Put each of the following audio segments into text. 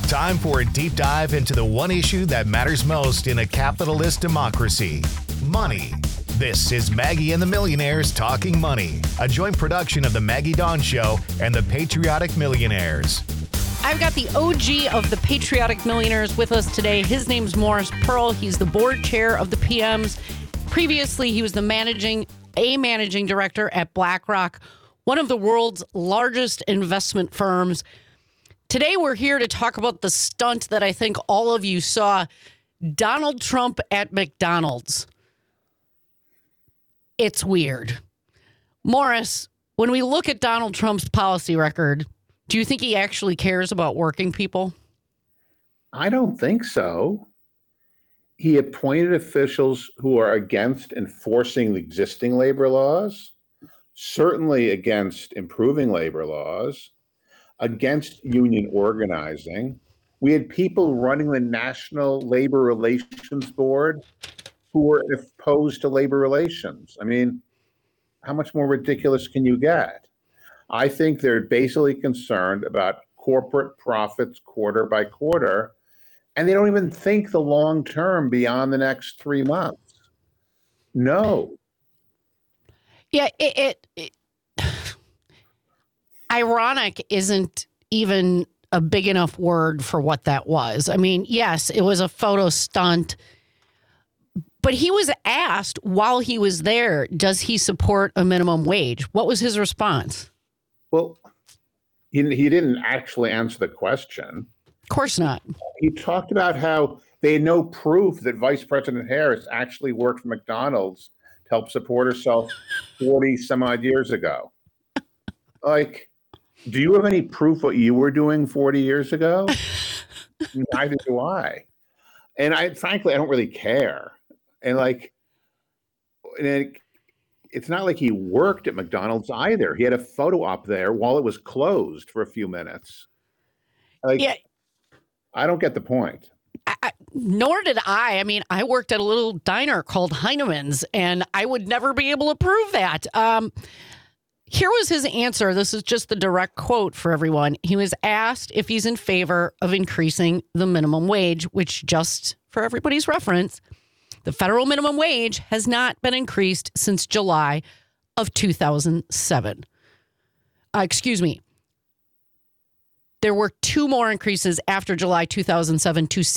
Time for a deep dive into the one issue that matters most in a capitalist democracy: money. This is Maggie and the Millionaires Talking Money, a joint production of The Maggie Dawn Show and The Patriotic Millionaires. I've got the OG of the Patriotic Millionaires with us today. His name's Morris Pearl. He's the board chair of the PMs. Previously, he was the managing director at BlackRock, one of the world's largest investment firms. Today, we're here to talk about the stunt that I think all of you saw: Donald Trump at McDonald's. It's weird. Morris, when we look at Donald Trump's policy record, do you think he actually cares about working people? I don't think so. He appointed officials who are against enforcing the existing labor laws, certainly against improving labor laws, against union organizing. We had people running the National Labor Relations Board who were opposed to labor relations. I mean, how much more ridiculous can you get? I think they're basically concerned about corporate profits quarter by quarter, and they don't even think the long term beyond the next 3 months. No. Yeah, ironic isn't even a big enough word for what that was. I mean, yes, it was a photo stunt, but he was asked while he was there, does he support a minimum wage? What was his response? Well, he didn't actually answer the question. Of course not. He talked about how they had no proof that Vice President Harris actually worked for McDonald's to help support herself 40 some odd years ago. Like, do you have any proof what you were doing 40 years ago? Neither do I. And frankly, I don't really care. And it's not like he worked at McDonald's either. He had a photo op there while it was closed for a few minutes. I don't get the point. Nor did I. I mean, I worked at a little diner called Heinemann's, and I would never be able to prove that. Here was his answer. This is just the direct quote for everyone. He was asked if he's in favor of increasing the minimum wage, which, just for everybody's reference, the federal minimum wage has not been increased since July of 2007. There were two more increases after July 2007 to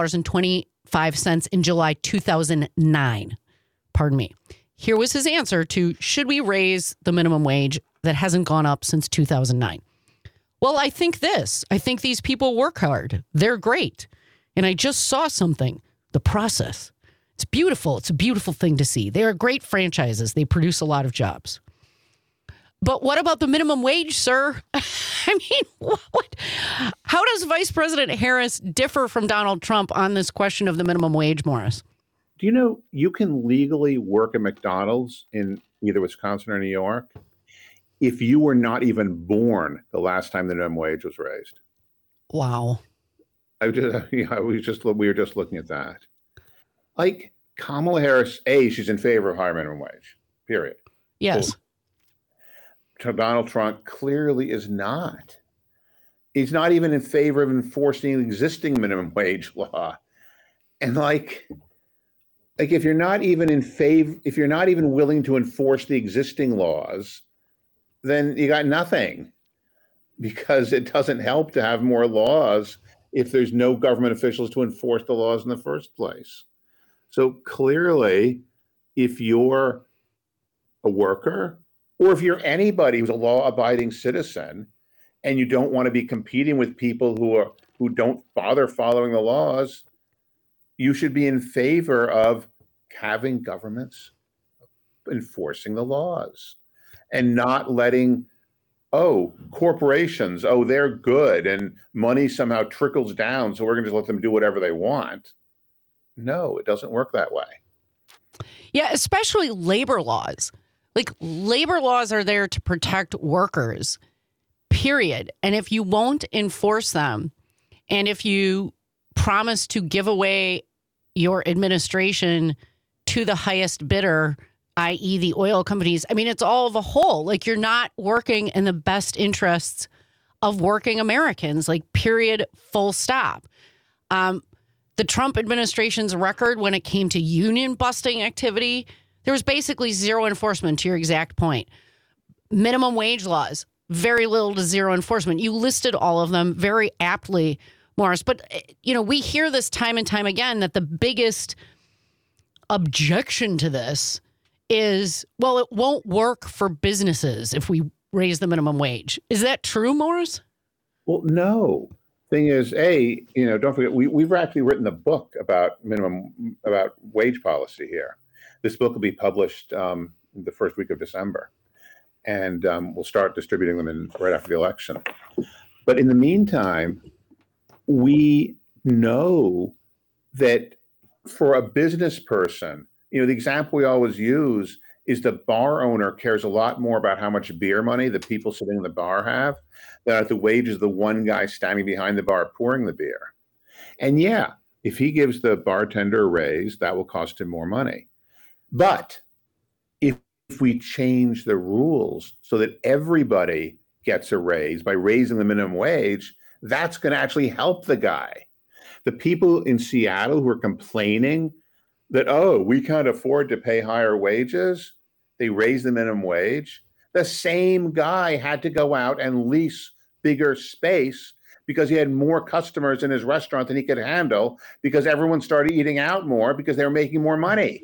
$7.25 in July 2009. Pardon me. Here was his answer to, should we raise the minimum wage that hasn't gone up since 2009? Well, I think these people work hard. They're great. And I just saw something, the process. It's beautiful. It's a beautiful thing to see. They are great franchises. They produce a lot of jobs. But what about the minimum wage, sir? I mean, what? How does Vice President Harris differ from Donald Trump on this question of the minimum wage, Morris? Do you know you can legally work at McDonald's in either Wisconsin or New York if you were not even born the last time the minimum wage was raised? Wow. We were just looking at that. Like Kamala Harris, she's in favor of higher minimum wage, period. Yes. Cool. Donald Trump clearly is not. He's not even in favor of enforcing the existing minimum wage law. And if you're not even if you're not even willing to enforce the existing laws, then you got nothing, because it doesn't help to have more laws if there's no government officials to enforce the laws in the first place. So clearly, if you're a worker, or if you're anybody who's a law-abiding citizen, and you don't want to be competing with people who don't bother following the laws, you should be in favor of having governments enforcing the laws and not letting, corporations, they're good and money somehow trickles down, so we're going to just let them do whatever they want. No, it doesn't work that way. Yeah, especially labor laws. Like, labor laws are there to protect workers, period. And if you won't enforce them, and if you promise to give away your administration to the highest bidder, i.e. the oil companies, I mean, it's all of a whole. Like, you're not working in the best interests of working Americans, like period, full stop. The Trump administration's record when it came to union busting activity, there was basically zero enforcement, to your exact point. Minimum wage laws, very little to zero enforcement. You listed all of them very aptly, Morris. But, we hear this time and time again that the biggest objection to this is, well, it won't work for businesses if we raise the minimum wage. Is that true, Morris? Well, no. Thing is, don't forget, we've actually written a book about wage policy here. This book will be published the first week of December, and we'll start distributing them right after the election. But in the meantime, we know that for a business person, the example we always use is the bar owner cares a lot more about how much beer money the people sitting in the bar have than the wages of the one guy standing behind the bar pouring the beer. And yeah, if he gives the bartender a raise, that will cost him more money. But if we change the rules so that everybody gets a raise by raising the minimum wage, that's going to actually help the guy. The people in Seattle who are complaining that, we can't afford to pay higher wages, they raise the minimum wage. The same guy had to go out and lease bigger space because he had more customers in his restaurant than he could handle because everyone started eating out more because they were making more money.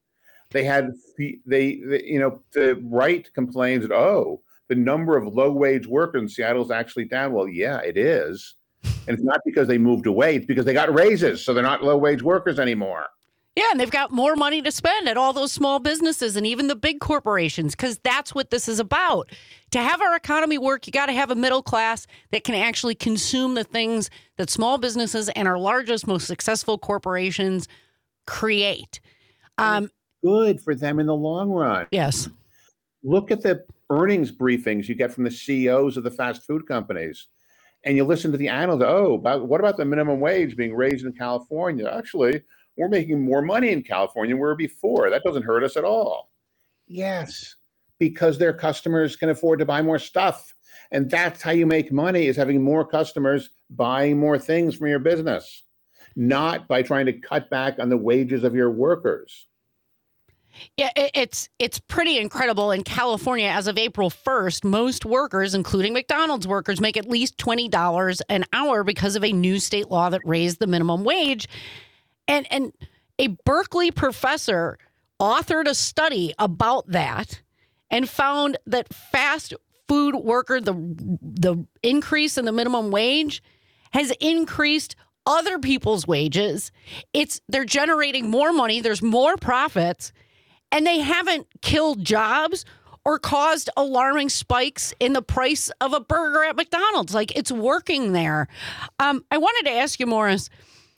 The right complains that, the number of low-wage workers in Seattle is actually down. Well, yeah, it is. And it's not because they moved away. It's because they got raises, so they're not low-wage workers anymore. Yeah, and they've got more money to spend at all those small businesses and even the big corporations, because that's what this is about. To have our economy work, you got to have a middle class that can actually consume the things that small businesses and our largest, most successful corporations create. Good for them in the long run. Yes. Look at the earnings briefings you get from the CEOs of the fast food companies. And you listen to the analysts, what about the minimum wage being raised in California? Actually, we're making more money in California than we were before. That doesn't hurt us at all. Yes, because their customers can afford to buy more stuff. And that's how you make money, is having more customers buying more things from your business, not by trying to cut back on the wages of your workers. Yeah, it's pretty incredible. In California, as of April 1st, most workers, including McDonald's workers, make at least $20 an hour because of a new state law that raised the minimum wage. And a Berkeley professor authored a study about that and found that fast food worker, the increase in the minimum wage has increased other people's wages. They're generating more money. There's more profits. And they haven't killed jobs or caused alarming spikes in the price of a burger at McDonald's. Like, it's working there. I wanted to ask you, Morris,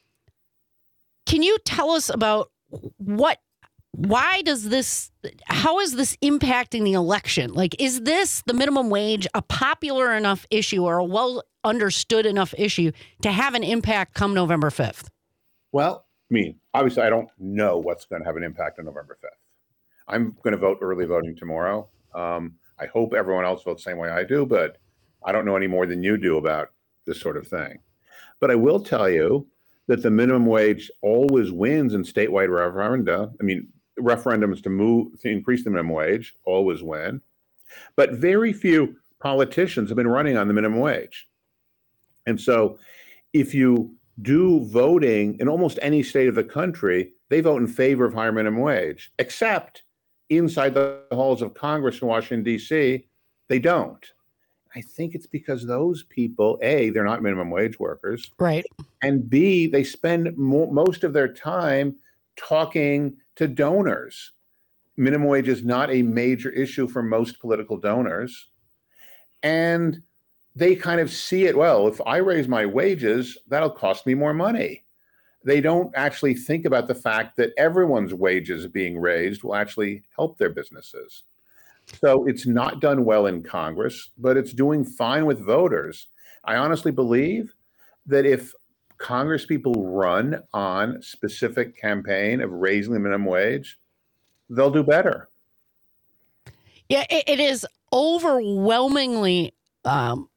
can you tell us about how is this impacting the election? Like, is the minimum wage a popular enough issue or a well understood enough issue to have an impact come November 5th? Well, obviously, I don't know what's going to have an impact on November 5th. I'm going to vote early voting tomorrow. I hope everyone else votes the same way I do, but I don't know any more than you do about this sort of thing. But I will tell you that the minimum wage always wins in statewide referenda. Referendums to increase the minimum wage always win. But very few politicians have been running on the minimum wage. And so if you do voting in almost any state of the country, they vote in favor of higher minimum wage, except inside the halls of Congress in Washington, D.C., they don't. I think it's because those people, A, they're not minimum wage workers. Right. And B, they spend most of their time talking to donors. Minimum wage is not a major issue for most political donors. And they kind of see it, well, if I raise my wages, that'll cost me more money. They don't actually think about the fact that everyone's wages being raised will actually help their businesses. So it's not done well in Congress, but it's doing fine with voters. I honestly believe that if Congress people run on specific campaign of raising the minimum wage, they'll do better. Yeah, it is overwhelmingly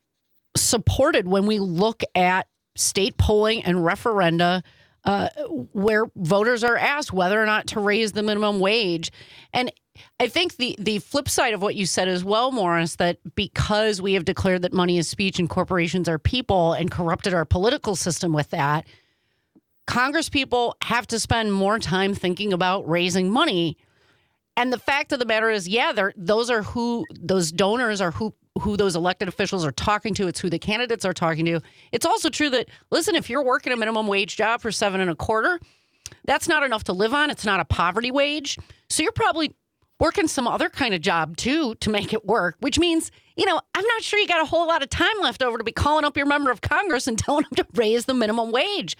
supported when we look at state polling and referenda where voters are asked whether or not to raise the minimum wage. And I think the flip side of what you said as well, Morris, that because we have declared that money is speech and corporations are people and corrupted our political system with that, Congress people have to spend more time thinking about raising money. And the fact of the matter is, those donors are who those elected officials are talking to. It's who the candidates are talking to. It's also true that, listen, if you're working a minimum wage job for $7.25, that's not enough to live on. It's not a poverty wage. So you're probably working some other kind of job, too, to make it work, which means, I'm not sure you got a whole lot of time left over to be calling up your member of Congress and telling them to raise the minimum wage.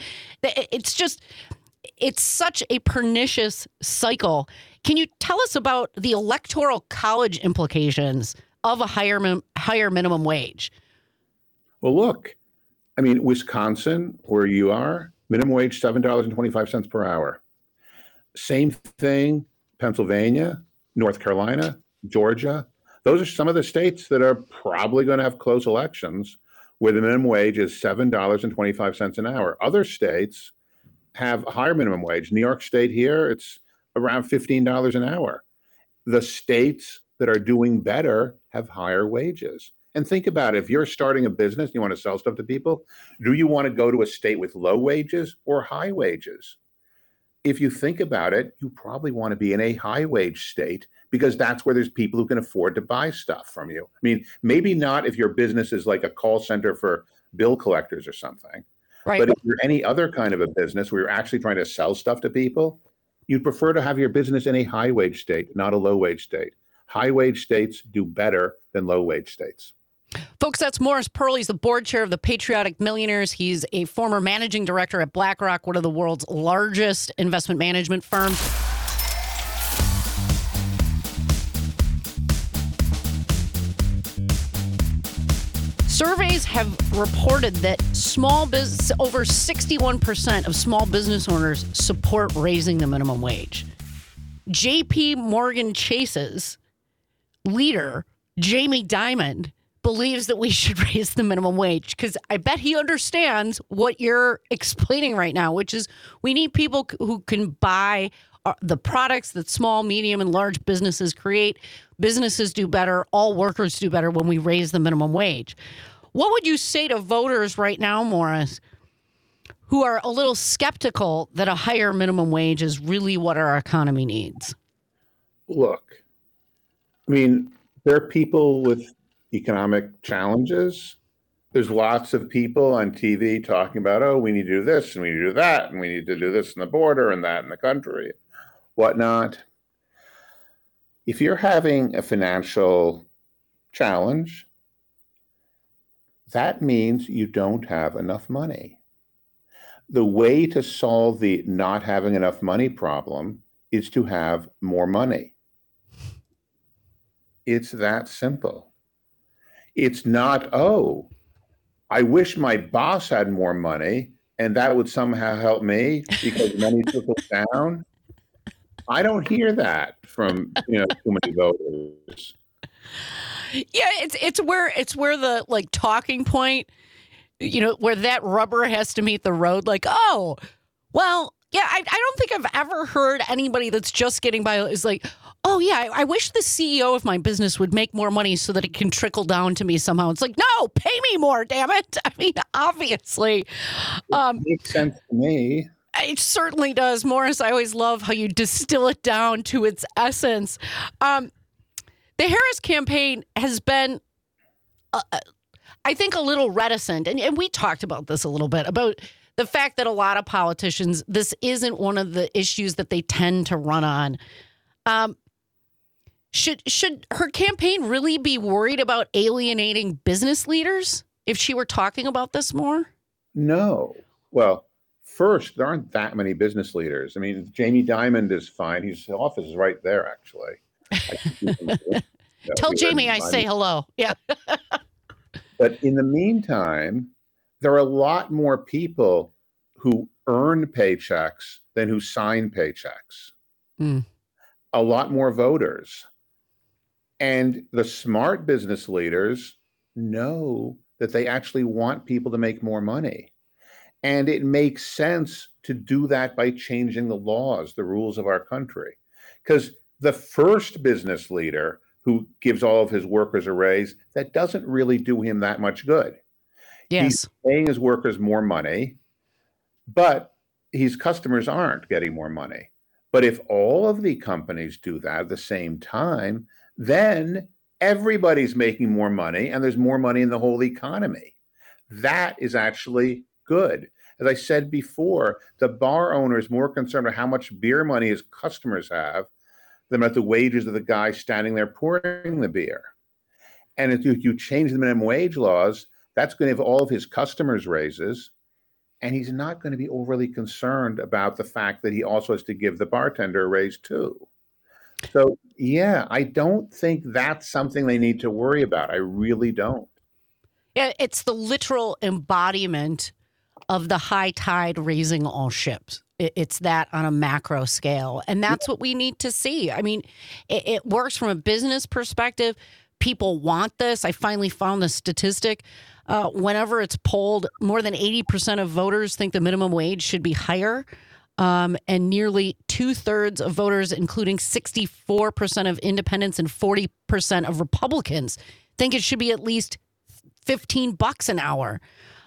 It's such a pernicious cycle. Can you tell us about the electoral college implications of a higher minimum wage? Well, look, Wisconsin, where you are, minimum wage $7.25 per hour. Same thing, Pennsylvania, North Carolina, Georgia. Those are some of the states that are probably going to have close elections where the minimum wage is $7.25 an hour. Other states have a higher minimum wage. New York State here, it's around $15 an hour. The states that are doing better have higher wages. And think about it. If you're starting a business and you want to sell stuff to people, do you want to go to a state with low wages or high wages? If you think about it, you probably want to be in a high wage state because that's where there's people who can afford to buy stuff from you. Maybe not if your business is like a call center for bill collectors or something. Right. But if you're any other kind of a business where you're actually trying to sell stuff to people, you'd prefer to have your business in a high wage state, not a low wage state. High wage states do better than low wage states. Folks, that's Morris Pearl. He's the board chair of the Patriotic Millionaires. He's a former managing director at BlackRock, one of the world's largest investment management firms. Surveys have reported that over 61% of small business owners support raising the minimum wage. JP Morgan Chase's leader, Jamie Dimon, believes that we should raise the minimum wage because I bet he understands what you're explaining right now, which is we need people who can buy the products that small, medium, and large businesses create. Businesses do better. All workers do better when we raise the minimum wage. What would you say to voters right now, Morris, who are a little skeptical that a higher minimum wage is really what our economy needs? Look, there are people with economic challenges. There's lots of people on TV talking about, we need to do this and we need to do that and we need to do this in the border and that in the country, whatnot. If you're having a financial challenge, that means you don't have enough money. The way to solve the not having enough money problem is to have more money. It's that simple. It's not, I wish my boss had more money and that would somehow help me because money trickles down. I don't hear that from too many voters. Yeah, it's where the talking point, where that rubber has to meet the road. I don't think I've ever heard anybody that's just getting by is like, I wish the CEO of my business would make more money so that it can trickle down to me somehow. It's like, no, pay me more, damn it. Obviously. It makes sense to me. It certainly does. Morris, I always love how you distill it down to its essence. The Harris campaign has been, I think, a little reticent. And we talked about this a little bit, about the fact that a lot of politicians, this isn't one of the issues that they tend to run on. Should her campaign really be worried about alienating business leaders if she were talking about this more? No. Well, first, there aren't that many business leaders. Jamie Dimon is fine. His office is right there, actually. Tell Jamie I say hello. Yeah. But in the meantime, there are a lot more people who earn paychecks than who sign paychecks. A lot more voters. And the smart business leaders know that they actually want people to make more money. And it makes sense to do that by changing the laws, the rules of our country. Because the first business leader who gives all of his workers a raise, that doesn't really do him that much good. Yes. He's paying his workers more money, but his customers aren't getting more money. But if all of the companies do that at the same time, then everybody's making more money and there's more money in the whole economy. That is actually good. As I said before, the bar owner is more concerned about how much beer money his customers have than about the wages of the guy standing there pouring the beer. And if you change the minimum wage laws, that's going to give all of his customers raises. And he's not going to be overly concerned about the fact that he also has to give the bartender a raise too. So, yeah, I don't think that's something they need to worry about. I really don't. Yeah, it's the literal embodiment of the high tide raising all ships. It's that on a macro scale. And that's what we need to see. I mean, it works from a business perspective. People want this. I finally found the statistic. Whenever it's polled, more than 80% of voters think the minimum wage should be higher. And nearly 2/3 of voters, including 64% of independents and 40% of Republicans, think it should be at least $15 an hour.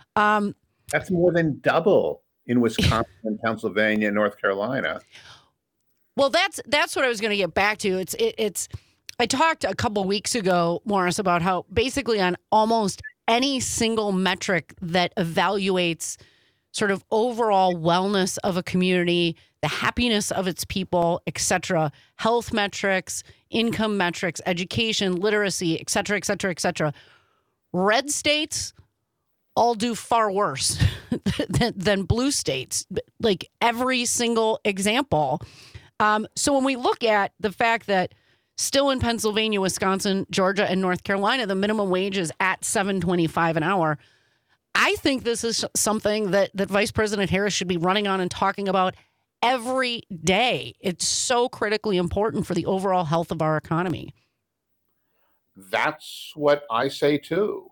That's more than double in Wisconsin and Pennsylvania and North Carolina. Well, that's what I was going to get back to. It's. I talked a couple weeks ago, Morris, about how basically on almost any single metric that evaluates sort of overall wellness of a community, the happiness of its people, et cetera, health metrics, income metrics, education, literacy, et cetera, et cetera, et cetera, red states all do far worse than blue states, like every single example. So when we look at the fact that still in Pennsylvania, Wisconsin, Georgia, and North Carolina, the minimum wage is at $7.25 an hour, I think this is something that Vice President Harris should be running on and talking about every day. It's so critically important for the overall health of our economy. That's what I say too.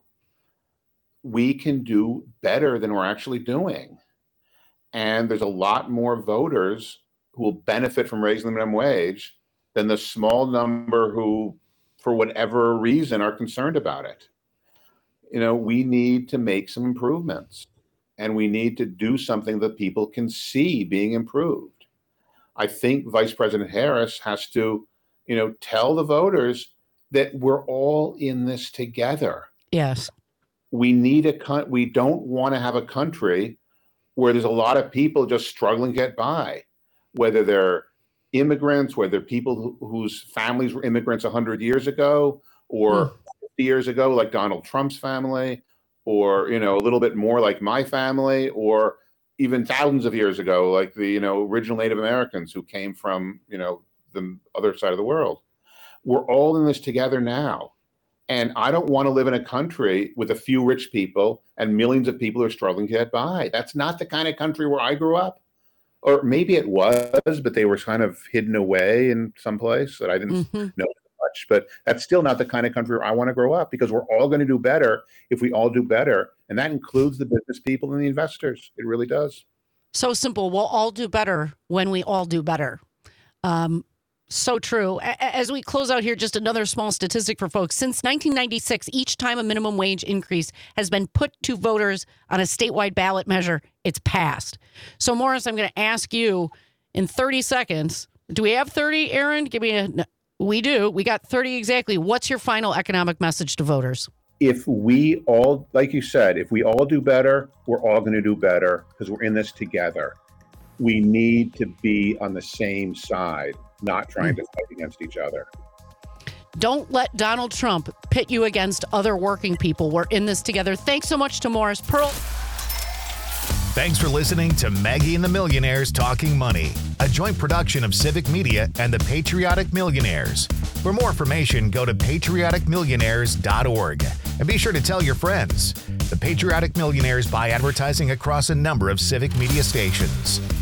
We can do better than we're actually doing. And there's a lot more voters who will benefit from raising the minimum wage than the small number who, for whatever reason, are concerned about it. You know, we need to make some improvements and we need to do something that people can see being improved. I think Vice President Harris has to, tell the voters that we're all in this together. Yes. We don't want to have a country where there's a lot of people just struggling to get by, whether they're immigrants, whether people whose families were immigrants 100 years ago or 50 years ago, like Donald Trump's family, or, a little bit more like my family, or even thousands of years ago, like the, original Native Americans who came from, the other side of the world. We're all in this together now. And I don't want to live in a country with a few rich people and millions of people who are struggling to get by. That's not the kind of country where I grew up. Or maybe it was, but they were kind of hidden away in some place that I didn't know much. But that's still not the kind of country where I want to grow up, because we're all going to do better if we all do better. And that includes the business people and the investors. It really does. So simple. We'll all do better when we all do better. So true. As we close out here, just another small statistic for folks. Since 1996, each time a minimum wage increase has been put to voters on a statewide ballot measure, it's passed. So, Morris, I'm going to ask you in 30 seconds. Do we have 30, Aaron? We do. We got 30 exactly. What's your final economic message to voters? If we all, like you said, if we all do better, we're all going to do better because we're in this together. We need to be on the same side, not trying to fight against each other. Don't let Donald Trump pit you against other working people. We're in this together. Thanks so much to Morris Pearl. Thanks for listening to Maggie and the Millionaires Talking Money, a joint production of Civic Media and the Patriotic Millionaires. For more information, go to patrioticmillionaires.org and be sure to tell your friends. The Patriotic Millionaires buy advertising across a number of Civic Media stations.